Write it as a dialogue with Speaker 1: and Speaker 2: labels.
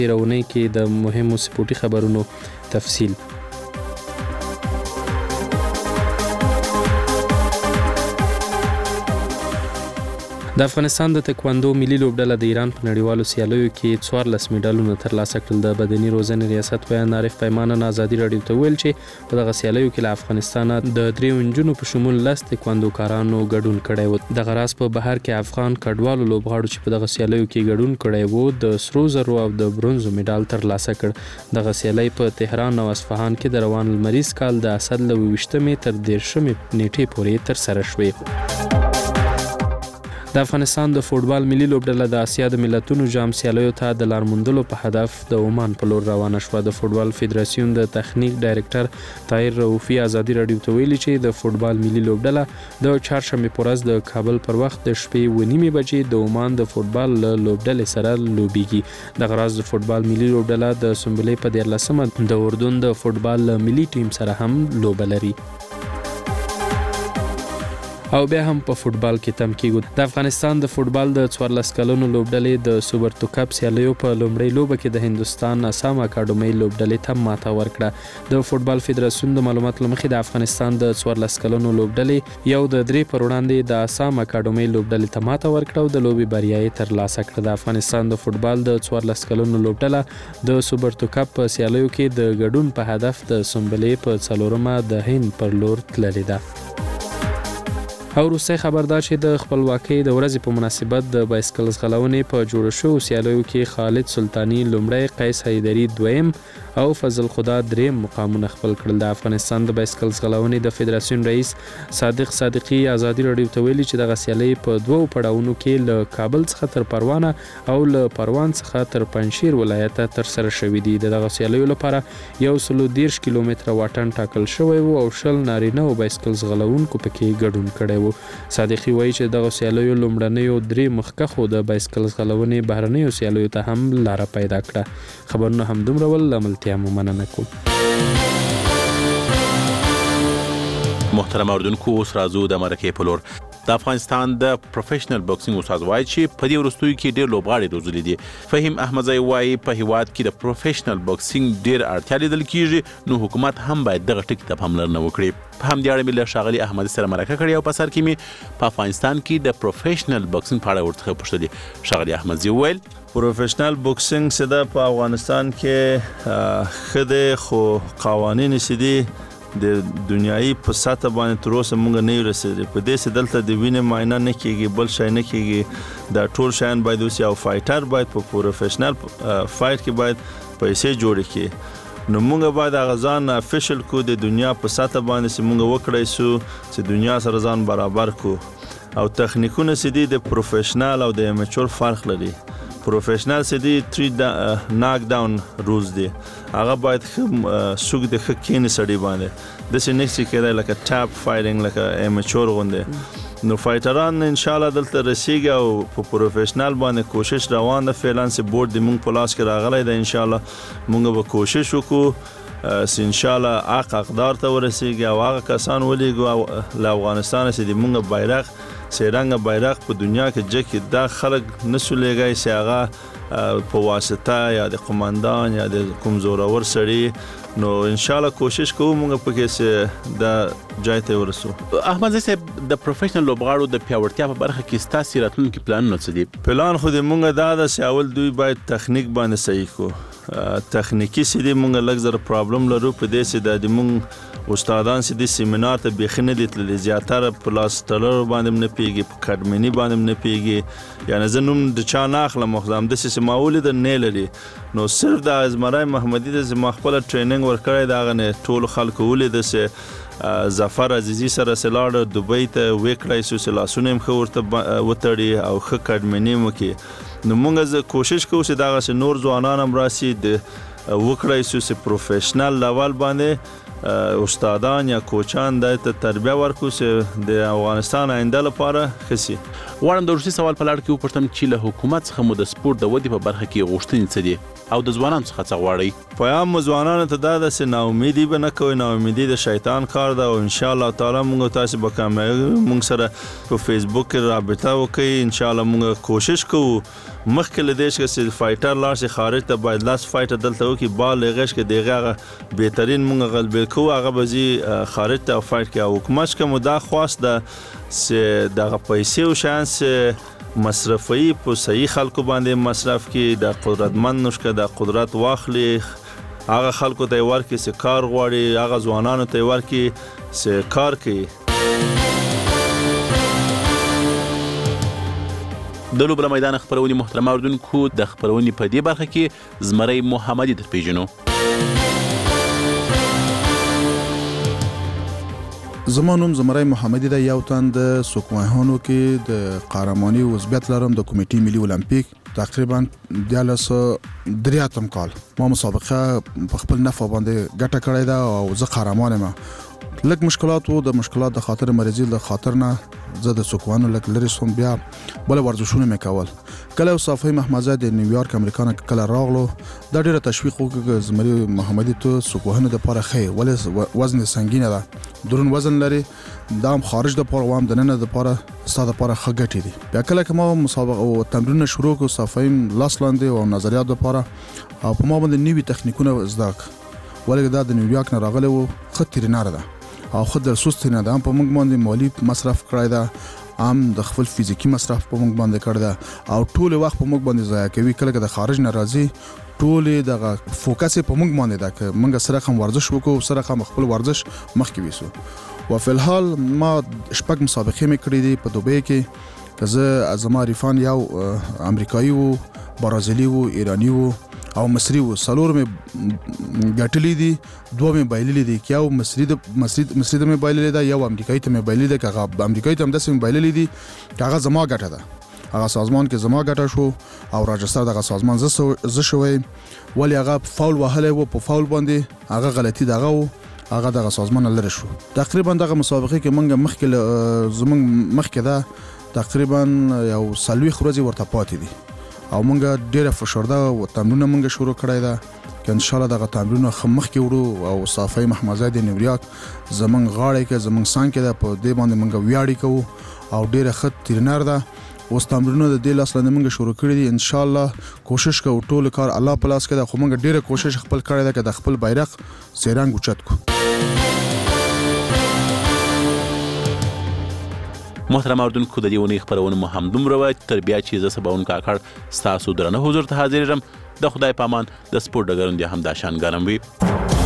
Speaker 1: رونی کې د مهمو سپورتي خبرونو تفصیل. د افغانستان د تکواندو ملي لوبډله د ایران په نړیوالو سیالیو کې 14 میډالونه ترلاسه کړل. د بدني روزنې ریاست بیان عارف پیمانه ازادي راډیو ته ویل چې په دغه سیالیو کې له افغانستان د 3 نجونو په شمول 10 تکواندوکارانو ګډون کړی و. د غراس په بهر کې افغان کډوالو لوبغاړو چې په دغه سیالیو کې ګډون کړی وو د سرو زرو او د برونزو میډال ترلاسه کړ. دغه سیالي په تهران او اصفهان کې د روان لمریز کال د اسد له 20 تر 13 نیټې پورې تر سره شوې. د افغانستان د فوټبال ملي لوبډله د اسیا د ملتونو جام سیالیو ته د لار موندلو په هدف د عمان په لور روانه شوه. د فوټبال فدراسیون د تخنیک ډایرکټر طاهر رؤفي ازادي راډیو ته ویلي چې د فوټبال ملي لوبډله د چهارشنبه په ورځ د کابل پر وخت د شپې 9:30 بجې د عمان د فوټبال لوبډلې سره لوبيږي. د غراس د فوټبال ملي لوبډله د سنبلې په 14مه د اردن د فوټبال ملي ټیم سره هم لوبه لري. او بیا هم په فوټبال کې تم کېږو. د افغانستان د فوټبال د 14 کلونو لوبډلې د سوپر تو کپ سیالیو په لومړۍ لوبه کې د هندستان اسام اکاډمي لوبډلې ته ماته ورکړه. د فوټبال فدراسیون د معلوماتو لمخې د افغانستان د 14 کلونو لوبډلې یو د 3 پر وړاندې د اسام اکاډمي لوبډلې ته ماته ورکړه او د لوبي بریا یې ترلاسه کړه. د افغانستان د فوټبال د 14 کلونو لوبډله د سوپر تو کپ په سیالیو کې د ګډون په هدف د سنبلې په 4مه د هند پر لور تللې ده. او روسي خبر دا چې د خپلواکۍ د ورځې په مناسبت د بایسکل ځغلونې په جوړ شوو سیالیو کې خالد سلطانی لومړی، قیس حیدري دویم او فضل خدا دریم مقامونه خپل کړل. د افغانستان د بایسکل ځغلونې د فدراسیون رئیس صادق صادقي ازادي راډیو ته ویلي چې دغه سیالي په 2 پړاوونو کې له کابل څخه تر پروانه او له پروان څخه تر پنجشیر ولایت تر سره شوې دي. دغه سیالیو لپاره 130 کیلومتره واټن ټاکل شوی وو او 20 نارینه او بایسکل ځغلونکو پکې ګډون کړی. صادقي وایي چې دغه سیالیو لومړنیو 3 مخکښو د بایسکل ځغلونې بهرنیو سیالیو ته هم لاره پیدا کړه. خبرونه همدومره ول، لملتیا مو مننه کوم.
Speaker 2: محترم اوریدونکو، اوس راځو د مرکې په لور. د افغانستان د پروفیشنل بوکسینګ استاد وایي چې په دې وروستیو کې ډېر لوبغاړي روزلي دي. فهیم احمدزی وایي په هیواد کې د پروفیشنل بوکسینګ ډېر اړتیا لیدل کیږي، نو حکومت هم باید دغه ټکي ته پاملرنه وکړي. په همدې اړه مې له ښاغلي احمدي سره مرکه کړې او په سر کې مې په افغانستان کې د پروفیشنل بوکسینګ په اړه ورڅخه پوښتلې. ښاغلي احمدزي وویل
Speaker 3: پروفیشنل بوکسینګ څه ده په افغانستان کې ښه دی، خو قوانین چې دي د دنیایي په سطح باندې تر اوسه موږ نه یو رسېدلي. په دې چې دلته د وینې معاینه نه کېږي، بل شی نه کېږي، دا ټول شیان باید اوس یو فایټر باید په پروفیشنل فایټ کې باید پیسې جوړې کړي. نو موږ باید هغه ځان افیشل کو د دنیا په سطح باندې چې موږ وکړی سو چې دنیا سره ځان برابر کو. او تخنیکونه چې دي د پروفیشنل او د امیچور فرق لري. پروفیشنل چې دي 3 ناک ډاون رولز دي، هغه باید څوک د ښه کینې سړي باندې داسې نه شي کېدای لکه ټاپ فایټینګ لکه امیچور غوندې. نو فایټران انشاءالله دلته رسیږي او په پروفیشنل باندې کوشش روان ده. فعلا چې بورډ د موږ په لاس کې راغلی ده، انشاءالله موږ به کوشش وکړو چې انشاءالله حق حقدار ته ورسیږي او هغه کسان ولیږو له افغانستانه چې د موږ بیرغ سیرنګ بیرغ په دنیا کې جګ دا خلک نسو لګای چې هغه په واسطه یا د قومندان یا د کوم زورور سړي. نو انشاءالله کوشش کوو موږ پکې چې دا جای ته ورسو.
Speaker 2: احمد صاحب، د پروفیشنل لوبغاړو د پیاوړتیا په برخه کې ستاسو راتلونکي پلانونه څه دي؟
Speaker 3: پلان خو د موږ دا ده چې اول دوی باید تخنیک باندې صحیح کو. تخنیکی چې دی موږ لږ زر پرابلم لرو په دې چې د موږ استادان چې د سیمینار ته بیخي نه دي تللي، زیاتره په لاس تړلو باندې نه پیږي، په کډمني باندې نه پیږي. یعنی زه نوم د چا نه اخلم، خو همداسې چې ما ولیده نه لري. نو صرف د ازمرای محمدي ده چې ما خپله ټریننګ ورکړی د هغه نه ټولو خلکو ولیده چې ظفر عزیزي سره چې لاړه دوبۍ ته ویې کړی سو چې لاسونه یې ښه ورته وتړي او ښه کډمني یې وکړي. نو موږ کوشش کوو چې دغسې نور ځوانان هم راسي د وکړی سو چې پروفیشنل لیول باندې استادان یا کوچان د تربیه ورکو چې د افغانستان آینده لپاره ښه شي.
Speaker 2: غواړم د وروستي سوال په لړ کې وپوښتم چې له حکومت څخه مو د سپورت د ودې په برخه کې غوښتنې څه دي او د ځوانانو څخه څه غواړئ؟
Speaker 3: پیام مو ځوانانو ته دا ده چې ناامیدي به نه کوئ. ناامیدي د شیطان کار ده او انشاءالله تعالی موږ تاسو به کامیابی موږ سره په فیسبوک کې رابطه وکړئ. انشاءالله موږ کوشش کوو مخکې له دې چې فایټر لاړ شي خارج ته باید لاس فایټر دلته وکړي بال غش کې دغه هغه بهترین موږ غلبې کوو هغه به زی خارج ته فایټ کوي. او حکومت کوم دا خواست ده چې دغه پیسې او شانس مصرفي په صحیح خلکو باندې مصرف کړي. د قدرتمند نشکه د قدرت واخلي هغه خلکو ته ورکړي چې کار غواړي هغه ځوانانو ته ورکړي چې کار کوي.
Speaker 2: د لوبله میدان خپرونې محترمه اوریدونکو د خپرونې په دې برخه کې زمری محمدي در پیژنو.
Speaker 4: زما نوم زمری محمدي ده. یو تن د سوکوهانو کې د قهرماني عضویت لرم د کمیټې ملي المپیک. تقریبا 13 کال ما مسابقه په خپل نفع باندې ګټه کړې ده او زه قهرمان یم. لږ مشکلات وو د مشکلات د خاطر مریضي د خاطر نه زه د سوکوانو لږ لري سوم. بیا بل ورزشونه مې کول. کله صافي محمزه د نیویارک امریکا نه کله راغلو دا ډیره تشویق وکړ زمری محمدي ته سوکوهانو د پاره خې ولې وزن سنگینه ده درون وزن لري دا هم خارج د پاره وام د نن د پاره ستاده پاره خګټي دي. بیا کله کوم مسابقه او تمرین شروع کو صافي لاس لاندې او نظریات د پاره او په ما باندې نوې تخنیکونه زده ولې دا د نیویارک نه راغلی وو خطرناک ده او خود در سوست نه ده. په موږ باندې مالی مصرف کړی ده هم د خپل فزیکی مصرف په موږ باندې کړی ده او ټول وخت په موږ باندې ضایع کوي. کله د خارج نه راځي ټول دغه فوکس په موږ باندې ده چې موږ سره هم ورزش وکړو سره هم خپل ورزش مخکې ویسو. و فی الحال ما شپږ مسابقې مې کړې دي په دوبۍ کې که زه زما ریفان یو امریکایي وو برازیلي وو ایرانی وو او مصری وو. څلور مې ګټلې دي 2 مې بایللې دي که یو مصری د مې بایللې ده یو امریکایي ته مې بایللې ده که هغه امریکایي ته هم داسې مې بایللې دي که هغه زما ګټه ده. هغه سازمان کې زما ګټه شو او راجستر دغه سازمان زه شوی ولی هغه فاول وهلی وو په فاول باندې هغه غلطي دغه وو هغه دغه سازمان لري شو. تقریبا دغه مسابقه کې موږ مخکې ده تقریبا یو 40 ورځې ورته پاتې دي او موږ ډیره فشرده او تمرینونه موږ شروع کړی ده که ان شاء الله دغه تمرینونه مخ کې وړو او صافي محمزه د نیویارک زمونږ غاړه کې زمونږ سان کې ده په دې باندې موږ ویاړی کوو او ډیره ښه ترینر ده. اوس تمرینونه د دې لاس لاندې موږ شروع کړی دي. ان شاء الله کوشش کوو ټول کار الله په لاس کې ده خو موږ ډیره کوشش خپل کړی ده چې د خپل بیرغ سیرنګ اوچت کو.
Speaker 2: محترم اوریدونکو د دې ونې خپرونه مو همدومره وه تر بیا چې زه سباون کاکړ ستاسو درنه حضور ته حاضر یم. د خدای په امان د سپورټ ډګرونه دې هم دا شان ګرم وي.